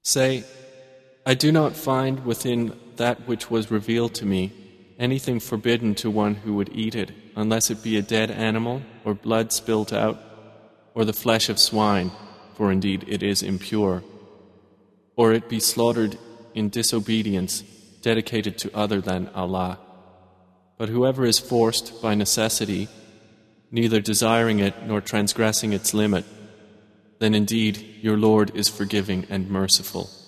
Say, I do not find within that which was revealed to me anything forbidden to one who would eat it, unless it be a dead animal, or blood spilt out, or the flesh of swine, for indeed it is impure, or it be slaughtered in disobedience, dedicated to other than Allah. But whoever is forced by necessity, neither desiring it nor transgressing its limit, then indeed your Lord is forgiving and merciful.